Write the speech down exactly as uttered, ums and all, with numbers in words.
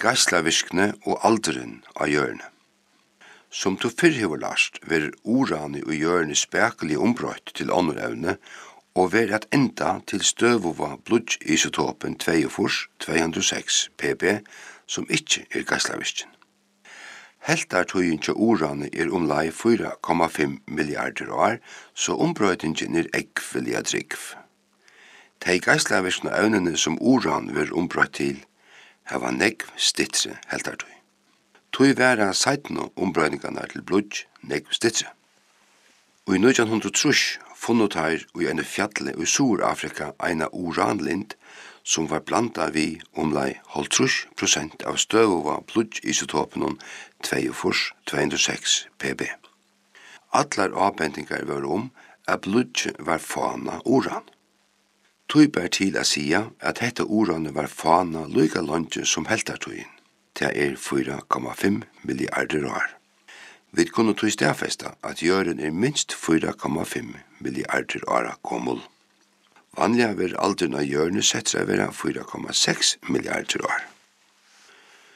geislavirkne og alderen av hjørne. Som du fyrr hever last, ver urani og hjørne spekelig ombrøtt til ånderevne, og ver at enda til støvova blodgisotopen tveogfors to hundre og seks pp, som ikkje er geislavirken. Heltartøyen til urani er omlai fire komma fem milliarder år, så ombrøytingen er ekvelig trygg. De geislavirkne evnene som uran ver ombrøyt til, hava negv stittre heltartøy. Tøy vera seitno ombrøyningarna til blod negv stittre. Og i nítjan hundrað og trýss funnet her i en fjallet i Sur-Afrika eina uranlind som var blanda vi omlai hálvtrýss prosent av støvova blodgisotopen tveogfors to hundre og seks pp. Allar avbendingar var om at blod var fana uran. Tøy ber til å sia at dette uranet var fana lyga longe som heltartøyen. Det er fire komma fem milliarder år. Vi kunne tøy stedfesta at jøren er minst fire komma fem milliarder år gammel. Vanliga vil alderen av jørene sett seg være fire komma seks milliarder år.